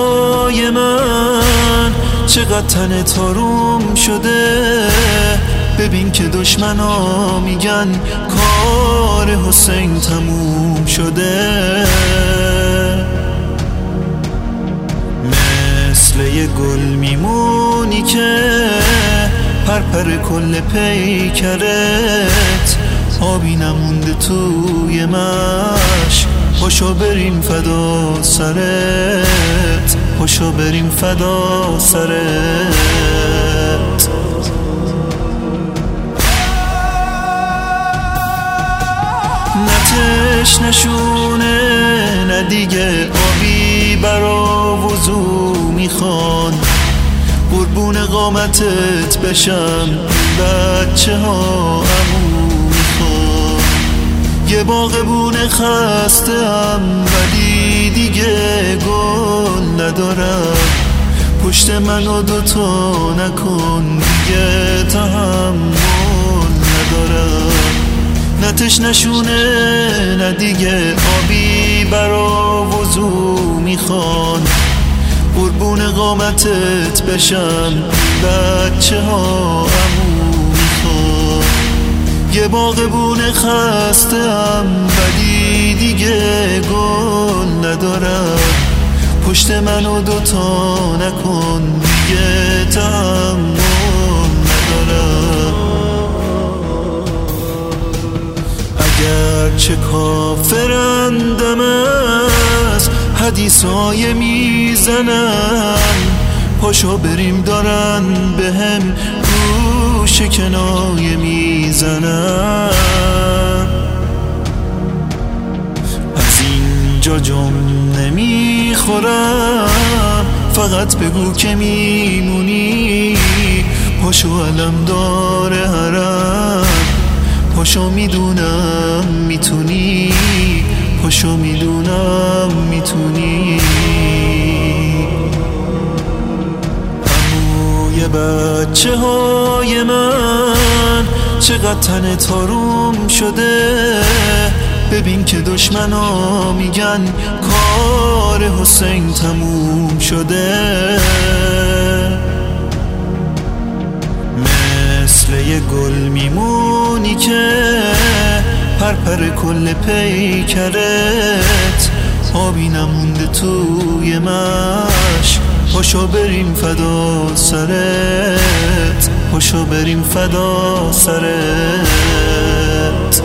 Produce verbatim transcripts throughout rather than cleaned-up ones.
های من چقدر تن تاروم شده. ببین که دشمنا میگن کار حسین تموم شده. مثل یه گل میمونی که پرپر کل پیکرت، آبی نمونده توی مشک. پاشو بریم فدا سرت، پاشو بریم فدا سرت. نتش نشونه نه دیگه، آبی برا وضو میخوان. قربون قامتت بشم بچه ها عمو میخوان. یه باغبون خسته هم ولی دیگه گل ندارم. پشت منو دوتا نکن دیگه تحمل ندارم. نتش نشونه نه دیگه، آبی برا وضو میخوان. قربون قامتت بشم بچه ها عمو میخوان. یه باغبون خسته هم ولی دیگه گل ندارم. پشت منو دوتا نکن دیگه تحمل ندارم. اگر چه کافرندم از حدیثای میزنن، پاشو بریم دارن به هم گوش کنایه میزنن. از اینجا جم نمیخورم، فقط بگو که میمونی. پاشو علم داره حرم، پاشو میدونم میتونی. پاشو میدونم میتونی. عموی بچه های من چقدر تن تاروم شده. ببین که دشمنا میگن کار حسین تموم شده. مثل یه گل میمونی که پرپر کل پیکرت، آبی نمونده توی مشک. پاشو بریم فدا سرت، پاشو بریم فدا سرت.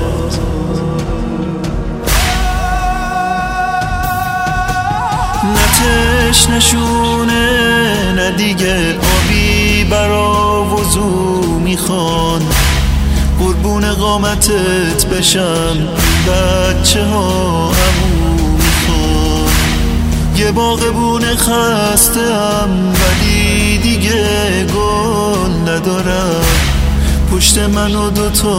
نتش نشونه نه دیگه، آبی برا وضو میخوان. قربون قامتت بشم بچه ها عمو میخوان. یه باغبون خسته هم ولی دیگه گل ندارم. پشت منو دوتا